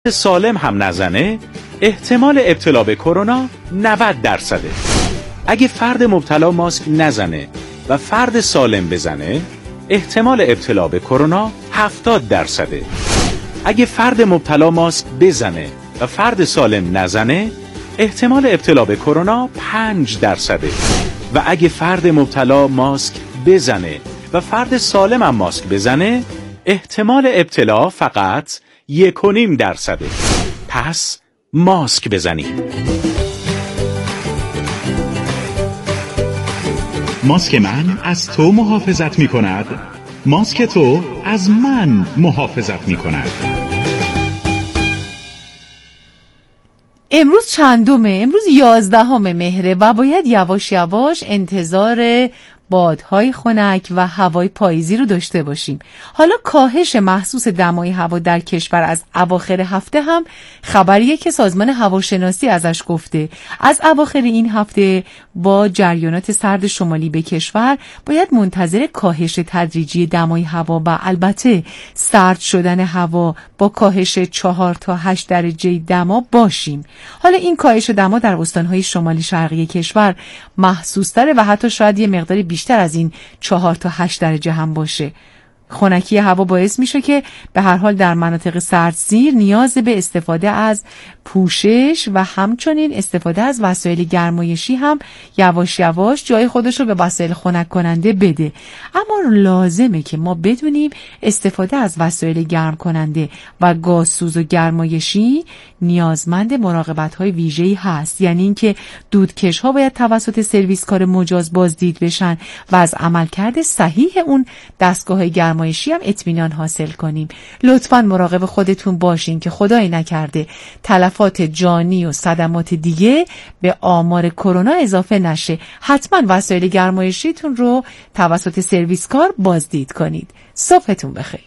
سالم هم نزنه احتمال ابتلا به کرونا 90%. اگه فرد مبتلا ماسک نزنه و فرد سالم بزنه احتمال ابتلا به کرونا 70%. اگه فرد مبتلا ماسک بزنه و فرد سالم نزنه احتمال ابتلا به کرونا 5%. و اگه فرد مبتلا ماسک بزنه و فرد سالم هم ماسک بزنه احتمال ابتلا فقط 1.5%. پس ماسک بزنید. ماسک من از تو محافظت می کند، ماسک تو از من محافظت می کند. امروز چندمه؟ امروز 11 مهره و باید یواش یواش انتظار بادهای خنک و هوای پاییزی رو داشته باشیم. حالا کاهش محسوس دمای هوا در کشور از اواخر هفته هم خبریه که سازمان هواشناسی ازش گفته. از اواخر این هفته با جریانات سرد شمالی به کشور باید منتظر کاهش تدریجی دمای هوا و البته سرد شدن هوا با کاهش 4 تا 8 درجه دما باشیم. حالا این کاهش دما در استانهای شمالی شرقی کشور محسوس‌تره و حتی شاید یه مقدار بیشتر از این 4 تا 8 درجه هم باشه. خنکی هوا باعث میشه که به هر حال در مناطق سردسیر نیاز به استفاده از پوشش و همچنین استفاده از وسایل گرمایشی هم یواش یواش جای خودش رو به وسایل خنک کننده بده. اما لازمه که ما بدونیم استفاده از وسایل گرم کننده و گازسوز و گرمایشی نیازمند مراقبت‌های ویژه‌ای هست. یعنی اینکه دودکش‌ها باید توسط سرویسکار مجاز بازدید بشن و از عملکرد صحیح اون دستگاه‌های گرمایشی هم اطمینان حاصل کنیم. لطفاً مراقب خودتون باشین که خدای نکرده تلفات جانی و صدمات دیگه به آمار کرونا اضافه نشه. حتما وسایل گرمایشیتون رو توسط سرویسکار بازدید کنید. صبحتون بخیر.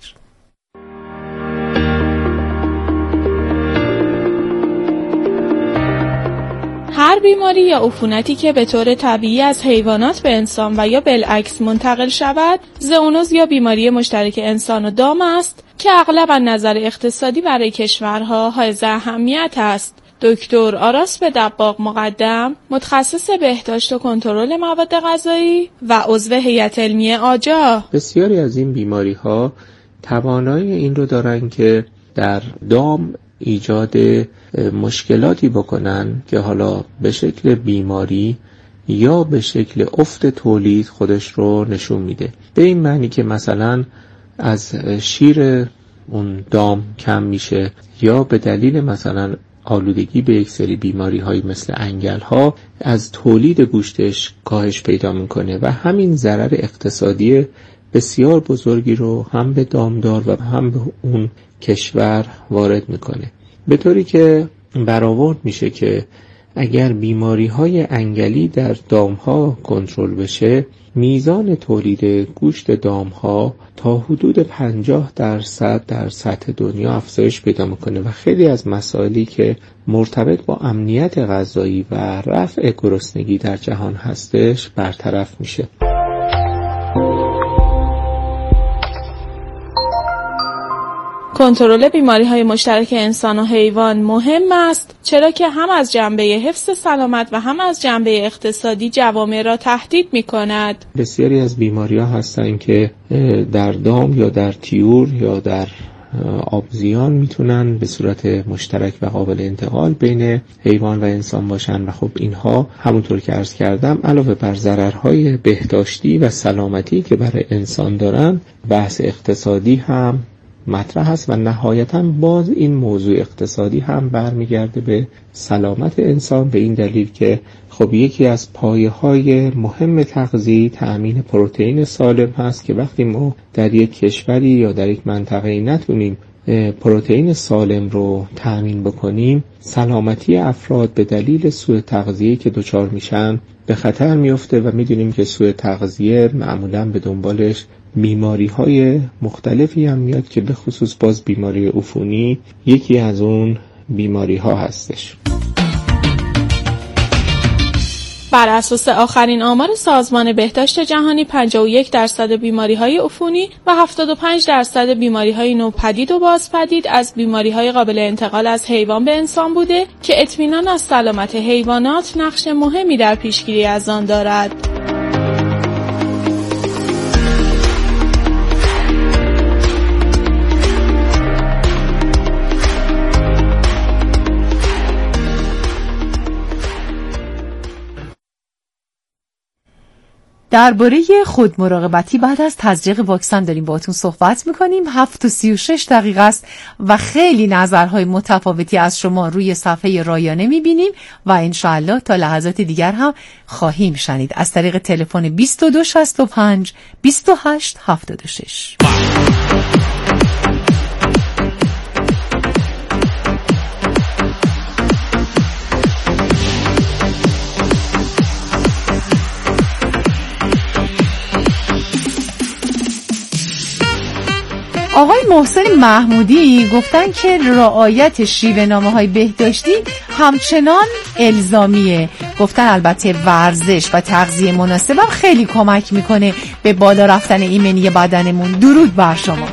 هر بیماری یا عفونتی که به طور طبیعی از حیوانات به انسان و یا بالعکس منتقل شود، زئونوز یا بیماری مشترک انسان و دام است که اغلب از نظر اقتصادی برای کشورها حائز اهمیت است. دکتر آراس دباغ مقدم، متخصص بهداشت و کنترل مواد غذایی و عضو هیئت علمی آجا. بسیاری از این بیماری‌ها توانایی این رو دارن که در دام ایجاد مشکلاتی بکنن که حالا به شکل بیماری یا به شکل افت تولید خودش رو نشون میده. به این معنی که مثلا از شیر اون دام کم میشه یا به دلیل مثلا آلودگی به یک سری بیماری های مثل انگل ها از تولید گوشتش کاهش پیدا میکنه و همین ضرر اقتصادی بسیار بزرگی رو هم به دامدار و هم به اون کشور وارد میکنه. به طوری که برآورد میشه که اگر بیماری های انگلی در دام ها کنترل بشه، میزان تولید گوشت دام ها تا حدود 50% در سطح دنیا افزایش پیدا میکنه و خیلی از مسائلی که مرتبط با امنیت غذایی و رفع گرسنگی در جهان هستش برطرف میشه. کنترل بیماری‌های مشترک انسان و حیوان مهم است، چرا که هم از جنبه حفظ سلامت و هم از جنبه اقتصادی جوامع را تهدید می‌کند. بسیاری از بیماری‌ها هستند که در دام یا در طیور یا در آبزیان میتونن به صورت مشترک و قابل انتقال بین حیوان و انسان باشن و خب اینها همونطور که عرض کردم علاوه بر ضررهای بهداشتی و سلامتی که برای انسان دارن، بحث اقتصادی هم مطرح است و نهایتاً باز این موضوع اقتصادی هم برمیگرده به سلامت انسان، به این دلیل که خب یکی از پایه‌های مهم تغذیه تأمین پروتئین سالم هست که وقتی ما در یک کشوری یا در یک منطقه‌ای نتونیم پروتئین سالم رو تأمین بکنیم، سلامتی افراد به دلیل سوء تغذیه که دچار میشن به خطر میفته و میدونیم که سوء تغذیه معمولاً به دنبالش بیماری‌های مختلفی هم میاد که به خصوص باز بیماری عفونی یکی از اون بیماری‌ها هستش. بر اساس آخرین آمار سازمان بهداشت جهانی 51% بیماری‌های عفونی و 75% بیماری‌های نوپدید و بازپدید از بیماری‌های قابل انتقال از حیوان به انسان بوده که اطمینان از سلامت حیوانات نقش مهمی در پیشگیری از آن دارد. درباره خودمراقبتی بعد از تزریق واکسن داریم باهاتون صحبت میکنیم. 7:36 است و خیلی نظرهای متفاوتی از شما روی صفحه رایانه میبینیم و انشاءالله تا لحظات دیگر هم خواهیم شنید از طریق تلفن 2265 2876. آقای محسن محمودی گفتن که رعایت شیوه‌نامه‌های بهداشتی همچنان الزامیه. گفتن البته ورزش و تغذیه مناسب هم خیلی کمک میکنه به بالا رفتن ایمنی بدنمون. درود بر شما.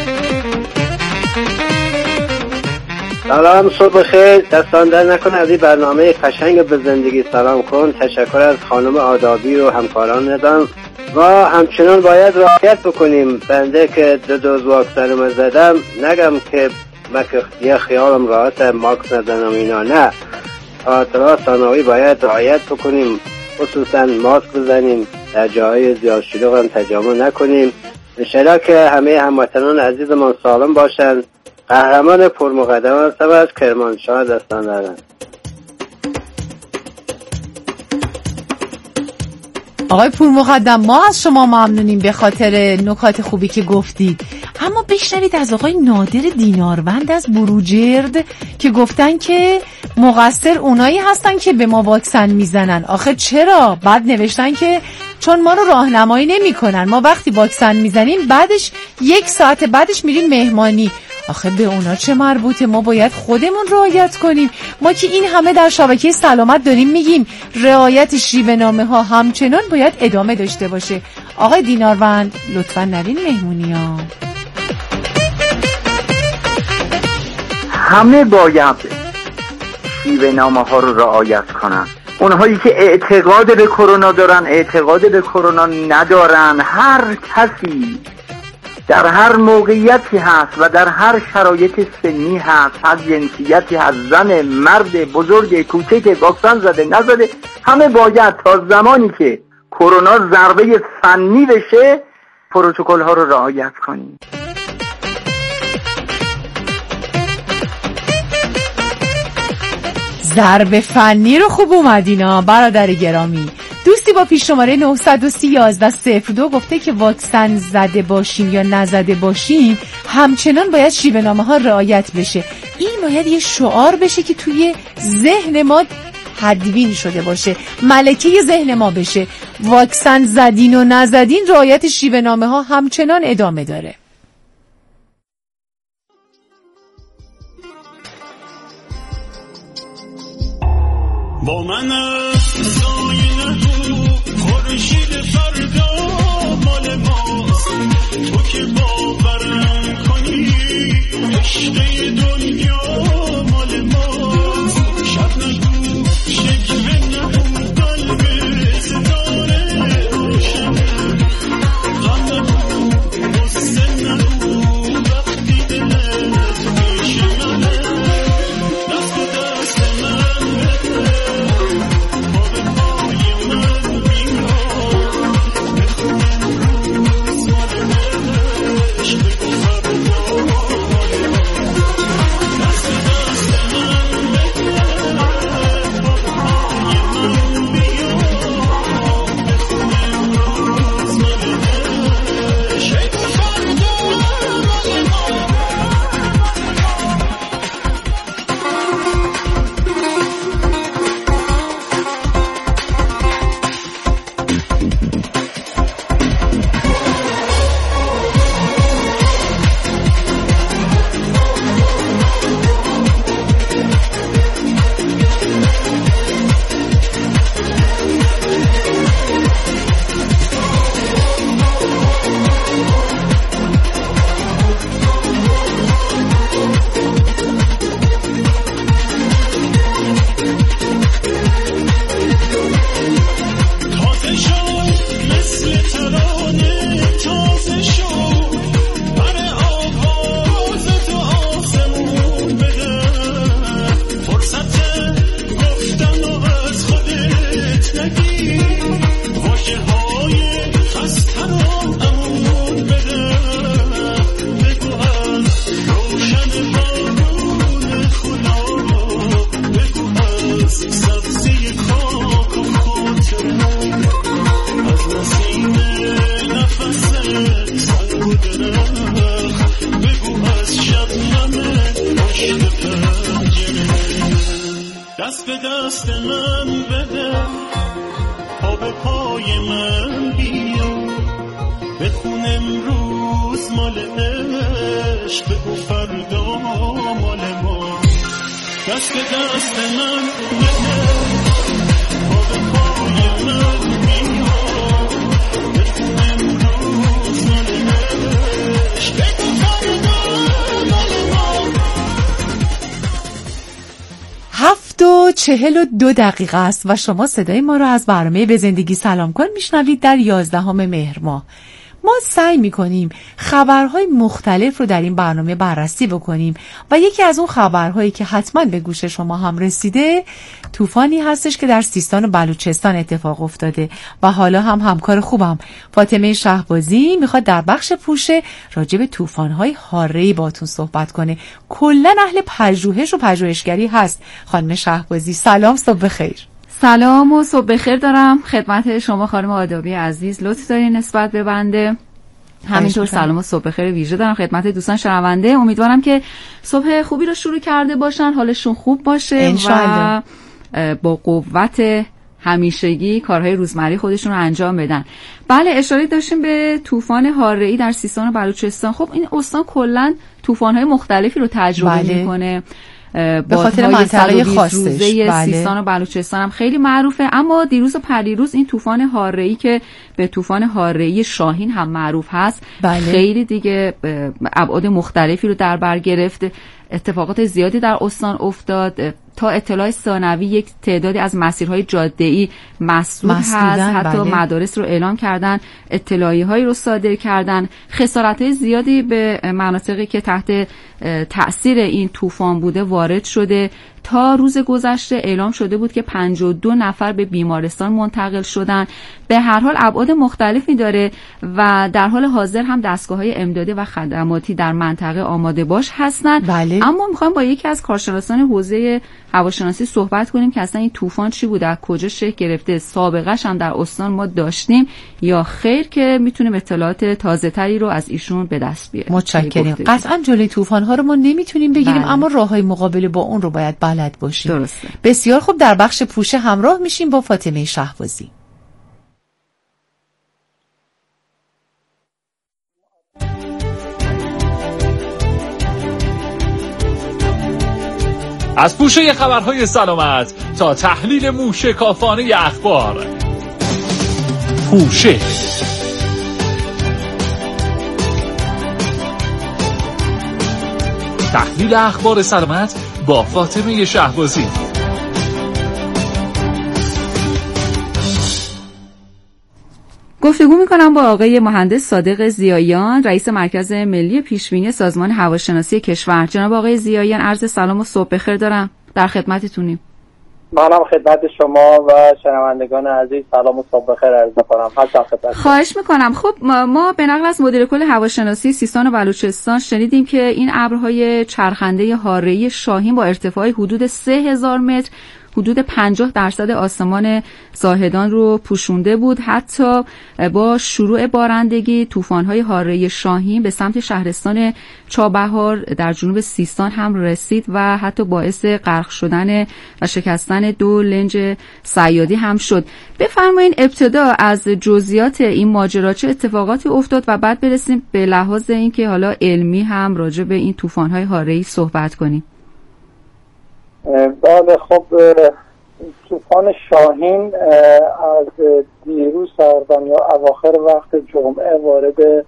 سلام، صبح خیر. دستان در نکن از این برنامه قشنگ به زندگی سلام کن. تشکر از خانم آدابی و همکاران ندم و همچنان باید رعایت بکنیم. بنده که 2 دوز واکسنم زدم نگم که یه خیالم راحت ماکس نزنم اینا، نه، اطلاع ثانوی باید رعایت بکنیم، خصوصا ماسک بزنیم، در جاهای زیاد شلوغ هم تجمع نکنیم. انشالله که همه هموطنان عزیزمان سالم باشند. قهرمان پرمقدم هستم از کرمانشاه. دستان دارم. آقای پورمقدم، ما از شما ممنونیم به خاطر نکات خوبی که گفتید. اما بشنوید از آقای نادر دیناروند از بروجرد که گفتن که مقصر اونایی هستن که به ما واکسن میزنن. آخه چرا؟ بعد نوشتن که چون ما رو راهنمایی نمی‌کنن. ما وقتی واکسن میزنیم بعدش 1 ساعت بعدش میریم مهمانی. آخه به اونا چه مربوطه؟ ما باید خودمون رعایت کنیم. ما که این همه در شبکه سلامت داریم میگیم رعایت شیوه‌نامه‌ها همچنان باید ادامه داشته باشه. آقای دیناروند لطفاً نرین مهمونی‌ها. همه باید شیوه‌نامه‌ها رو رعایت کنن. اونهایی که اعتقاد به کرونا دارن، اعتقاد به کرونا ندارن، هر کسی در هر موقعیتی هست و در هر شرایط سنی هست، هر جنسیتی هست، زن، مرد، بزرگ، کوچک، واکسن زده نزده، همه باید تا زمانی که کرونا ضربه فنی بشه پروتکل ها رو رعایت کنیم. ضربه فنی رو خوب اومدینا برادر گرامی. دوستی با پیش شماره 913-02 گفته که واکسن زده باشیم یا نزده باشیم همچنان باید شیوه‌نامه‌ها رعایت بشه. این باید یه شعار بشه که توی ذهن ما تدوین شده باشه، ملکه ذهن ما بشه. واکسن زدین و نزدین، رعایت شیوه‌نامه‌ها همچنان ادامه داره. با من زاین خورشید فردا مال ماست، تو که باورم کنی عشق دنیا مال ماست. شب نگو شکوه نکن قلب ستاره روشنه، غم نگو غصه نگو وقتی دلت میشکنه. دست دست من بده دست به دست من بده، پا به پای من بیا، بخون امروز مال عشق و فردا مال ما. دست به دست من بده، پا به پای من بیا، بخون امروز مال عشق و فردا مال ما. 7:42 است و شما صدای ما را از برنامه به زندگی سلام کن میشنوید در 11 مهر ماه. ما سعی میکنیم خبرهای مختلف رو در این برنامه بررسی بکنیم و یکی از اون خبرهایی که حتما به گوش شما هم رسیده طوفانی هستش که در سیستان و بلوچستان اتفاق افتاده و حالا هم همکار خوبم فاطمه شهبازی میخواد در بخش پوشه راجع به طوفان‌های هاره‌ای باهاتون صحبت کنه. کلا اهل پژوهش و پژوهشگری هست. خانم شهبازی سلام، صبح بخیر. سلام و صبح بخیر دارم خدمت شما خانم آدابی عزیز. لطف دارین نسبت به بنده. همینطور سلام و صبح بخیر ویژه دارم خدمت دوستان شنونده. امیدوارم که صبح خوبی رو شروع کرده باشن، حالشون خوب باشه و با قوت همیشگی کارهای روزمره خودشون رو انجام بدن. بله، اشاره داشتیم به طوفان هاره‌ای در سیستان و بلوچستان. خب این استان کلا طوفان‌های مختلفی رو تجربه میکنه به خاطر منطقه خاصش. سیستان و بلوچستان هم خیلی معروفه، اما دیروز و پریروز این طوفان هاره‌ای که به طوفان هاره‌ای شاهین هم معروف هست خیلی دیگه ابعاد مختلفی رو در بر گرفت. اتفاقات زیادی در استان افتاد. تا اطلاع ثانوی یک تعدادی از مسیرهای جاده‌ای مسدود هست. حتی مدارس رو اعلام کردن، اطلاعیه‌هایی رو صادر کردن. خسارت‌های زیادی به مناطقی که تحت تأثیر این طوفان بوده وارد شده. تا روز گذشته اعلام شده بود که 52 نفر به بیمارستان منتقل شدن. به هر حال ابعاد مختلفی داره و در حال حاضر هم دستگاه‌های امدادی و خدماتی در منطقه آماده باش هستن. اما می‌خوام با یکی از کارشناسان حوزه هواشناسی صحبت کنیم که اصلا این طوفان چی بوده، از کجا شکل گرفته، سابقه‌اش هم در استان ما داشتیم یا خیر، که میتونیم اطلاعات تازه‌تری رو از ایشون به دست بیاریم. متشکرم. قطعاً جلوی طوفان‌ها رو ما نمیتونیم بگیریم، اما راه‌های مقابله با اون رو باید بلد باشیم. درسته. بسیار خوب، در بخش پوشه همراه میشیم با فاطمه شهبازی. از پوشه خبرهای سلامت تا تحلیل موشکافانه اخبار. پوشه تحلیل اخبار سلامت با فاطمه شهبازی. گفتگو میکنم با آقای مهندس صادق زیایان، رئیس مرکز ملی پیشبینی سازمان هواشناسی کشور. جناب آقای زیایان، عرض سلام و صبح بخیر دارم. در خدمتتونیم. منم خدمت شما و شنوندگان عزیز سلام و صبح بخیر عرض می‌کنم. خواهش میکنم. خب ما به نقل از مدیر کل هواشناسی سیستان و بلوچستان شنیدیم که این ابرهای چرخنده هاره‌ای شاهین با ارتفاع حدود 3000 متر حدود 50% آسمان زاهدان رو پوشونده بود. حتی با شروع بارندگی طوفان‌های هاره‌ای شاهین به سمت شهرستان چابهار در جنوب سیستان هم رسید و حتی باعث غرق شدن و شکستن 2 لنج صیادی هم شد. بفرمایید ابتدا از جزئیات این ماجرا چه اتفاقاتی افتاد و بعد برسیم به لحاظ اینکه حالا علمی هم راجع به این طوفان‌های هاره‌ای صحبت کنیم. بله، خب طوفان شاهین از دیروز تقریبا یا اواخر وقت جمعه وارد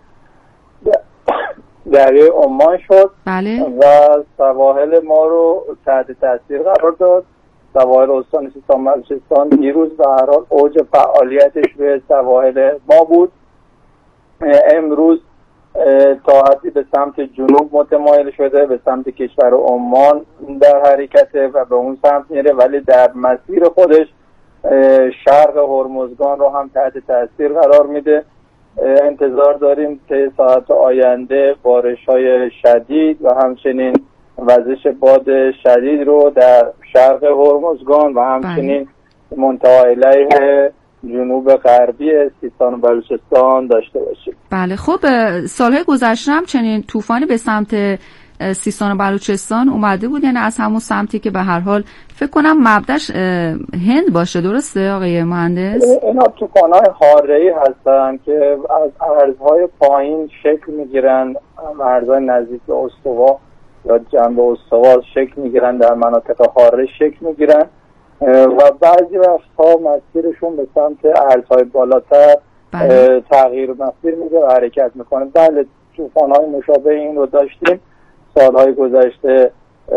دریای عمان شد. بله. و سواحل ما رو تحت تاثیر قرار داد. سواحل استان سیستان بلوچستان دیروز به هر حال اوج فعالیتش روی سواحل ما بود. امروز تا حدی به سمت جنوب متمایل شده، به سمت کشور عمان در حرکته و به اون سمت میره، ولی در مسیر خودش شرق هرمزگان رو هم تحت تاثیر قرار میده. انتظار داریم که ساعت آینده بارش‌های شدید و همچنین وزش باد شدید رو در شرق هرمزگان و همچنین منطقه علیه جنوب غربی سیستان و بلوچستان داشته باشیم. بله، خب سالهای گذشته هم چنین طوفانی به سمت سیستان و بلوچستان اومده بود، یعنی از همون سمتی که به هر حال فکر کنم مبدأش هند باشه، درسته آقای مهندس؟ اینا طوفان‌های حاره‌ای هستن که از ارزهای پایین شکل میگیرن، ارزهای نزدیک به استوا یا جنب استوا شکل میگیرن، در مناطق حاره شکل میگیرن و بعضی وقتها مسیرشون به سمت ارزهای بالاتر تغییر مسیر میده و حرکت میکنه. بله طوفان‌های مشابه این رو داشتیم سالهای گذشته.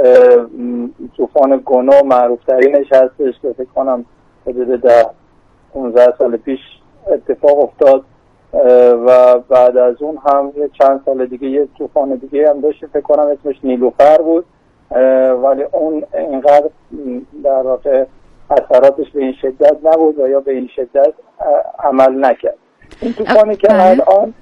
طوفان گنو معروف ترینش هستش که فکر کنم حدود 15 سال پیش اتفاق افتاد و بعد از اون هم چند سال دیگه یه طوفان دیگه هم داشتیم، فکر کنم اسمش نیلوفر بود، ولی اون اینقدر در واقع اثراتش به این شدت نبود و یا به این شدت عمل نکرد. این طوفانی که الان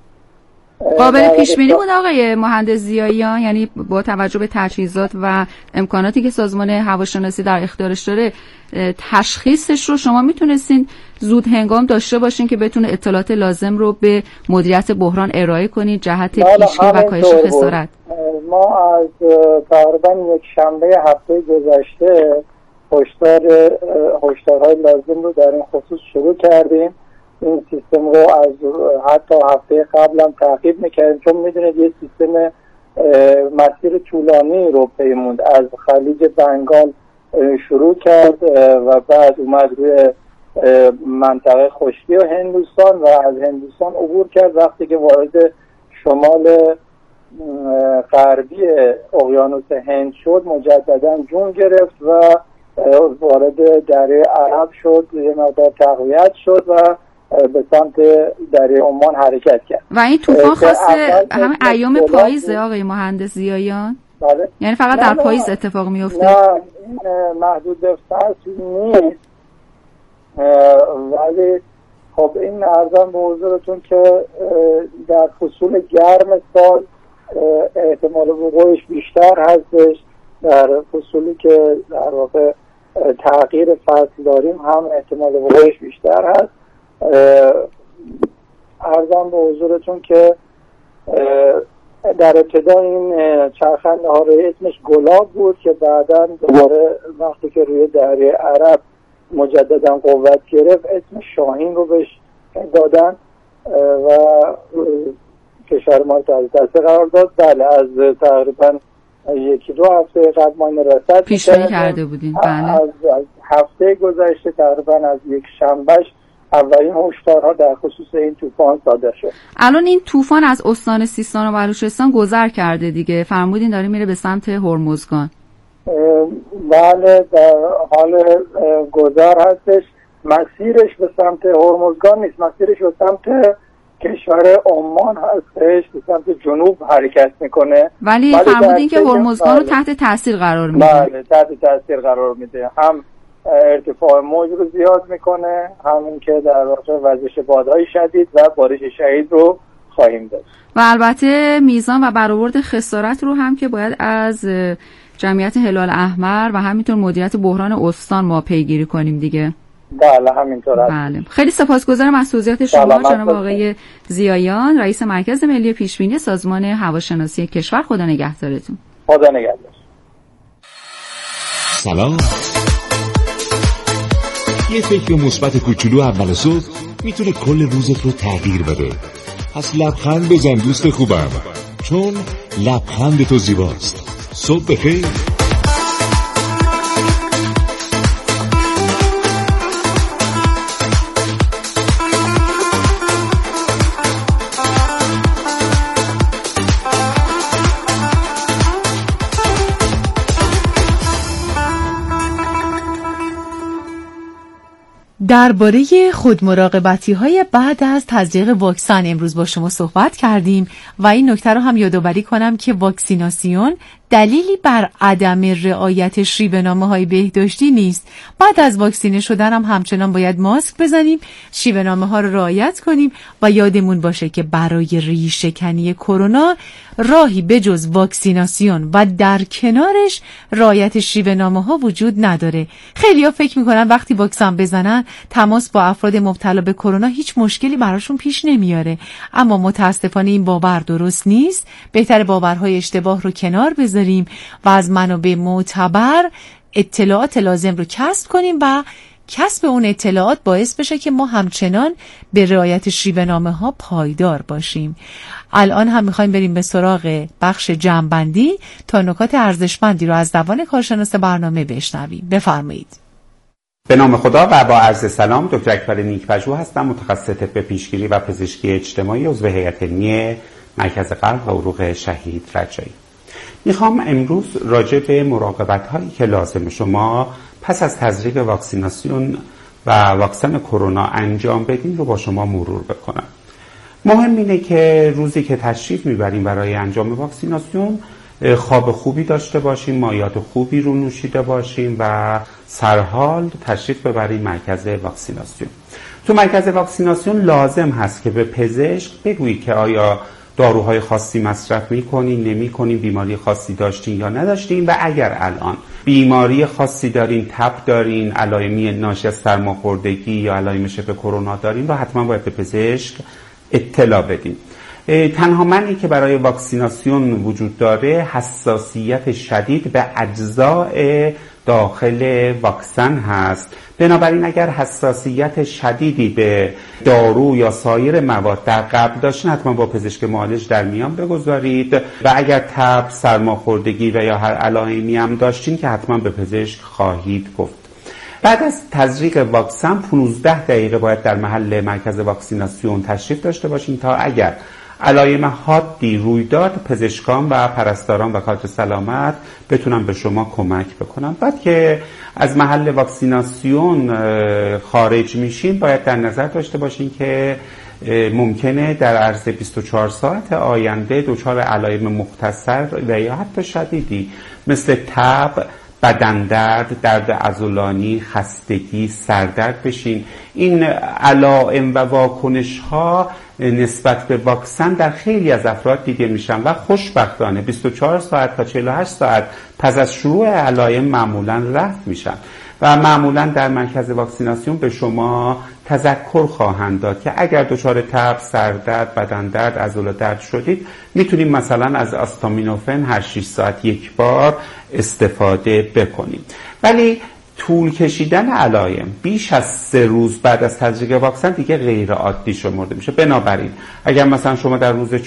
قابل پیش بینی بود آقای مهندس ضیاییان، یعنی با توجه به تجهیزات و امکاناتی که سازمان هواشناسی در اختیارش داره تشخیصش رو شما میتونستین زود هنگام داشته باشین که بتونه اطلاعات لازم رو به مدیریت بحران ارائه کنید جهت پیشگیری و کاهش خسارت؟ ما از تقریبا یک شنبه هفته گذشته هشدارهای لازم رو در این خصوص شروع کردیم. این سیستم رو از حتی هفته قبل هم تعقیب میکردیم، چون میدونید یه سیستم مسیر طولانی رو پیموند، از خلیج بنگال شروع کرد و بعد اومد روی منطقه خشکی و هندوستان و از هندوستان عبور کرد. وقتی که وارد شمال غربی اقیانوس هند شد مجددا جون گرفت و وارد دریای عرب شد، یه مقدار تقویت شد و به سمت دریای عمان حرکت کرد. و این طوفان خاص همه ایام پاییزه آقای مهندس ضیاییان؟ بله. یعنی فقط در پاییز اتفاق میفته؟ نه این محدود به فصل نیست، ولی خب این عرضم به حضورتون که در فصول گرم سال احتمال وقوعش بیشتر هستش، در فصولی که در واقع تغییر فصل داریم هم احتمال وقوعش بیشتر هست. عرضم به حضورتون که در ابتدا این چرخنده ها اسمش گلاب بود که بعدا دوباره وقتی که روی دریای عرب مجددا قوت گرفت اسم شاهین رو بهش دادن و کشور ما تحت تاثیر قرار داد. بله از تقریبا 1-2 هفته قبل ما این رصد پیش بینی کرده بودیم. بله از هفته گذشته تقریبا از یک شنبهش اولین هشدارها در خصوص این طوفان صادر شد. الان این طوفان از استان سیستان و بلوچستان گذر کرده دیگه، فرمودین داره میره به سمت هرمزگان. بله در حال گذر هستش. مسیرش به سمت هرمزگان نیست، مسیرش به سمت کشور عمان هستش، به سمت جنوب حرکت میکنه. ولی فرمودین که هرمزگان رو تحت تاثیر قرار میده. بله تحت تاثیر قرار میده، هم ارتفاع موج رو زیاد میکنه، همین که در واقع وزش بادهای شدید و بارش شدید رو خواهیم داشت و البته میزان و برآورد خسارت رو هم که باید از جمعیت هلال احمر و همینطور مدیریت بحران استان ما پیگیری کنیم دیگه. بله همینطور است. بله خیلی سپاسگزارم از توضیحات شما جناب آقای ضیاییان، رئیس مرکز ملی پیشبینی سازمان هواشناسی کشور. خدا نگهدارتون. خدا نگهدار. سلام. یه فکر مثبت کوچولو اول صبح میتونه کل روزت رو تغییر بده. پس لبخند بزن دوست خوبم، چون لبخند تو زیباست. صبح بخیر. درباره خودمراقبتی‌های بعد از تزریق واکسن امروز با شما صحبت کردیم و این نکته رو هم یادآوری کنم که واکسیناسیون دلیلی بر عدم رعایت شیوه‌نامه‌های بهداشتی نیست. بعد از واکسینه شدن هم همچنان باید ماسک بزنیم، شیوه‌نامه‌ها رو رعایت کنیم و یادمون باشه که برای ریشه‌کنی کرونا راهی بجز واکسیناسیون و در کنارش رعایت شیوه‌نامه‌ها وجود نداره. خیلی‌ها فکر می‌کنن وقتی واکسن بزنن تماس با افراد مبتلا به کرونا هیچ مشکلی براشون پیش نمیاره، اما متاسفانه این باور درست نیست. بهتره باورهای اشتباه رو کنار بذاریم و از منابع معتبر اطلاعات لازم رو کسب کنیم و کسب اون اطلاعات باعث بشه که ما همچنان به رعایت شیوه‌نامه‌ها پایدار باشیم. الان هم میخوایم بریم به سراغ بخش جمع‌بندی تا نکات ارزشمندی رو از زبان کارشناس برنامه بشنویم. بفرمایید. به نام خدا و با عرض سلام، دکتر اکبر نیک‌پژوه هستم، متخصص طب پیشگیری و پزشکی اجتماعی، عضو هیئت علمی مرکز قلب و عروق شهید رجایی. میخوام امروز راجع به مراقبت هایی که لازم شما پس از تزریق واکسیناسیون و واکسن کرونا انجام بدین رو با شما مرور بکنم. مهم اینه که روزی که تشریف میبریم برای انجام واکسیناسیون خواب خوبی داشته باشیم، مایعات خوبی رو نوشیده باشیم و سرحال تشریف ببریم مرکز واکسیناسیون. تو مرکز واکسیناسیون لازم هست که به پزشک بگویی که آیا داروهای خاصی مصرف میکنین، نمیکنین، بیماری خاصی داشتین یا نداشتین و اگر الان بیماری خاصی دارین، تب دارین، علائمی ناشی از سرماخوردگی یا علائم شبه کرونا دارین و حتما باید به پزشک اطلاع بدین. تنها معنی که برای واکسیناسیون وجود داره حساسیت شدید به اجزاء داخل واکسن هست. بنابراین اگر حساسیت شدیدی به دارو یا سایر مواد در قبل داشتین حتما با پزشک معالج در میان بگذارید و اگر تب، سرماخوردگی و یا هر علائمی هم داشتین که حتما به پزشک خواهید گفت. بعد از تزریق واکسن 15 دقیقه باید در محل مرکز واکسیناسیون تشریف داشته باشین تا اگر علائم حادی روی داد پزشکان و پرستاران و کادر سلامت بتونن به شما کمک بکنن. بعد که از محل واکسیناسیون خارج میشین باید در نظر داشته باشین که ممکنه در عرض 24 ساعت آینده دچار علائم مختصر و یا حتی شدیدی مثل تب، بدن درد، درد عضلانی، خستگی، سردرد بشین. این علائم و واکنش ها نسبت به واکسن در خیلی از افراد دیده میشن و خوشبختانه 24 ساعت تا 48 ساعت پس از شروع علائم معمولا رفع میشن و معمولا در مرکز واکسیناسیون به شما تذکر خواهند داد که اگر دچار تب، سردرد، بدن درد، عضله درد شدید میتونیم مثلا از آستامینوفن هر 6 ساعت یک بار استفاده بکنیم. ولی طول کشیدن علائم بیش از 3 روز بعد از تزریق واکسن دیگه غیر عادی شمرده میشه. بنابراین اگر مثلا شما در روز 4م،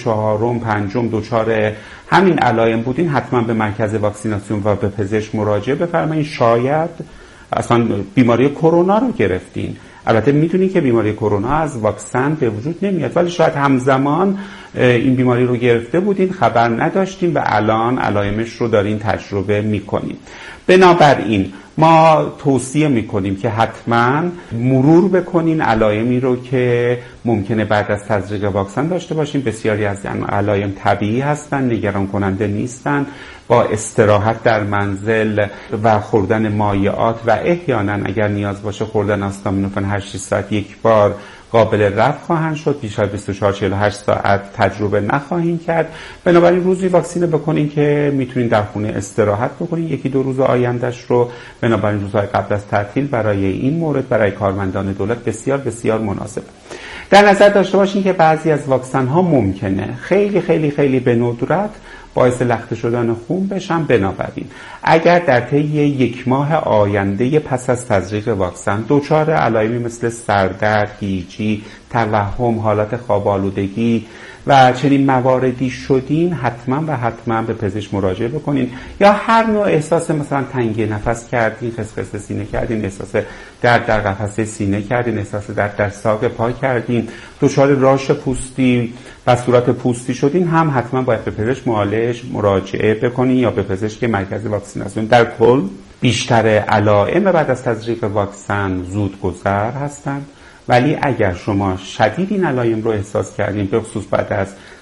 5م دچار همین علائم بودین حتما به مرکز واکسیناسیون و به پزشک مراجعه بفرمایید. شاید اصلا بیماری کرونا رو گرفتین. البته میدونین که بیماری کرونا از واکسن به وجود نمیاد، ولی شاید همزمان این بیماری رو گرفته بودین، خبر نداشتین و الان علائمش رو دارین تجربه میکنین. بنابراین ما توصیه میکنیم که حتما مرور بکنین علائمی رو که ممکنه بعد از تزریق واکسن داشته باشین. بسیاری از این علائم طبیعی هستن، نگران کننده نیستن. با استراحت در منزل و خوردن مایعات و احیانا اگر نیاز باشه خوردن آستامینوفن هر 6 ساعت یک بار قابل رفع خواهند شد. بیشتر 24-48 ساعت تجربه نخواهیم کرد. بنابراین روزی واکسینه بکنین که میتونین در خونه استراحت بکنین 1-2 روز آیندهش رو. بنابراین روزهای قبل از تعطیل برای این مورد برای کارمندان دولت بسیار بسیار مناسبه. در نظر داشته باشین که بعضی از واکسن ها ممکنه خیلی خیلی خیلی به ندرت باعث لخته شدن خون بشن. بنابراین اگر در طی 1 ماه آینده پس از تزریق واکسن دچار علائمی مثل سردرد، گیجی، توهم، حالت خواب آلودگی و چنین مواردی شدین حتما به پزشک مراجعه بکنین. یا هر نوع احساس مثلا تنگی نفس کردین، خسخس سینه کردین، احساس درد در قفسه سینه کردین، احساس درد در ساق پا کردین، دچار راش پوستی و صورت پوستی شدین حتما باید به پزشک معالج مراجعه بکنین یا به پزشک مرکز واکسیناسیون. در کل بیشتر علائم بعد از تزریق واکسن زودگذر هستند، ولی اگر شما شدید این علائم رو احساس کردین به خصوص بعد از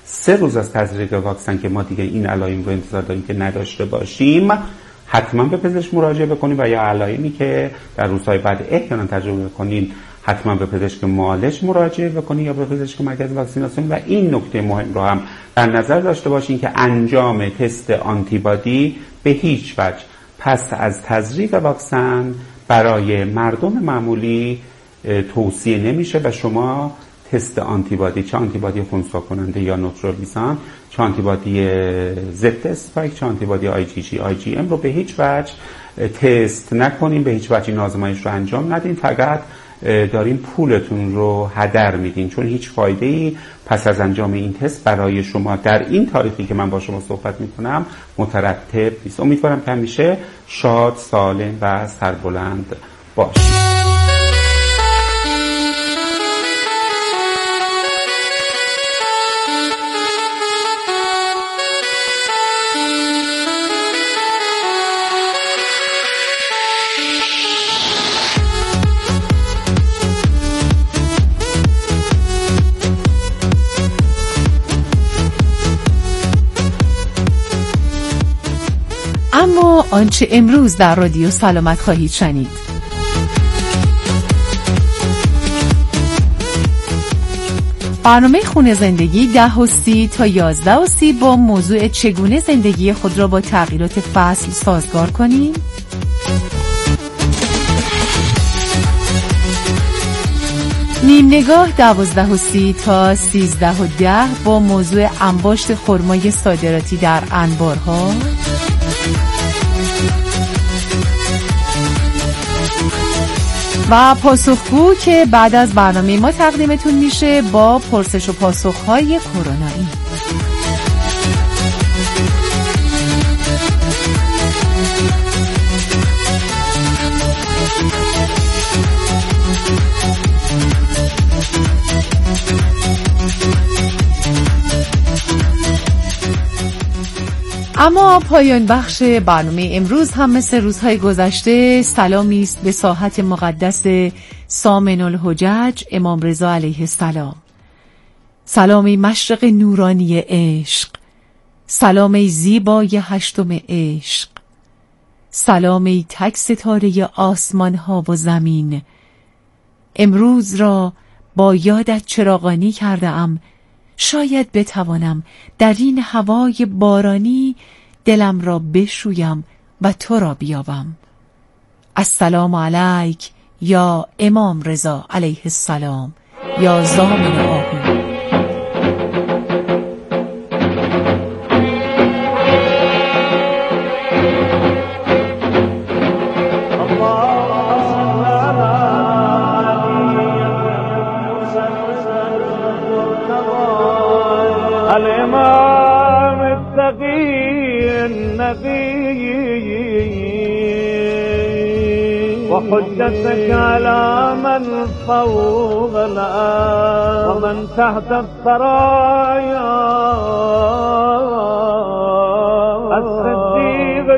3 روز از تزریق واکسن که ما دیگه این علائم رو انتظار داریم که نداشته باشیم، حتما به پزشک مراجعه بکنید و یا علائمی که در روزهای بعد احتمالاً تجربه بکنید حتما به پزشک معالج مراجعه بکنید یا به پزشک مرکز واکسیناسیون. و این نکته مهم رو هم در نظر داشته باشین که انجام تست آنتیبادی به هیچ وجه پس از تزریق واکسن برای مردم معمولی توصیه نمیشه و شما تست آنتیبادی، چه آنتیبادی خنثی کننده یا نوترولیزان، چه آنتیبادی ضد اسپایک، چه آنتیبادی IgG/IgM رو به هیچ وجه تست نکنین، به هیچ وجه این آزمایش رو انجام ندین، فقط دارین پولتون رو هدر میدین، چون هیچ فایده‌ای پس از انجام این تست برای شما در این تاریخی که من با شما صحبت میکنم مترتب نیست. امیدوارم که همیشه شاد، سالم و سربلند باشید. اما آنچه امروز در رادیو سلامت خواهید شنید: برنامه خونه زندگی 10:30 تا 11:30 با موضوع چگونه زندگی خود را با تغییرات فصل سازگار کنیم. نیم نگاه 12:30 تا 13:10 با موضوع انباشت خرمای صادراتی در انبارها. و پاسخگو که بعد از برنامه ما تقدیمتون میشه با پرسش و پاسخ‌های کرونایی. اما پایان بخش برنامه امروز هم مثل روزهای گذشته سلامی است به ساحت مقدس سامن الحجج امام رضا علیه السلام. سلامی مشرق نورانی عشق، سلامی زیبای 8 عشق، سلامی تک ستاره آسمان ها و زمین. امروز را با یادت چراغانی کرده ام، شاید بتوانم در این هوای بارانی دلم را بشویم و تو را بیابم. السلام علیک یا امام رضا علیه السلام، یا ضامن آهو. الإمام التقي النبي وحجتك على من فوق الأرض ومن تحت الثرايا الصديق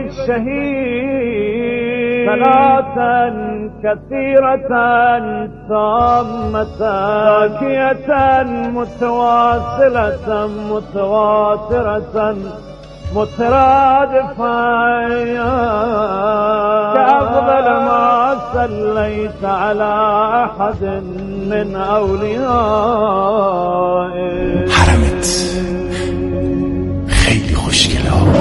الشهيد صلاة كثيرة تامة باكية متواصلة متواترة مترادفة كأفضل ما صليت على أحد من أوليائك. حرمت خیلی خوشگله ها.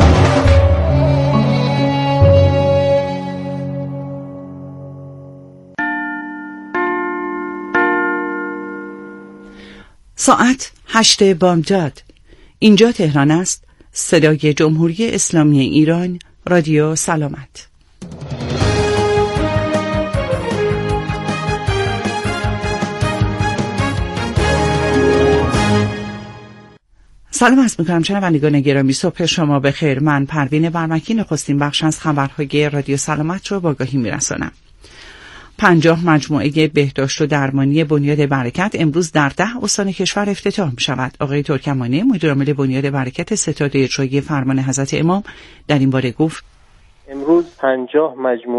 ساعت 8 بامداد. اینجا تهران است. صدای جمهوری اسلامی ایران، رادیو سلامت. سلام عرض می‌کنم شنوندگان گرامی، صبح شما بخیر. من پروین برمکی نخستین بخش از خبرهای رادیو سلامت رو با آگاهی می‌رسانم. 50 مجموعه بهداشت و درمانی بنیاد برکت امروز در 10 استان کشور افتتاح می شود. آقای ترکمانی مدیرعامل بنیاد برکت ستاد اجرایی فرمان حضرت امام در این باره گفت: امروز 50 مجموعه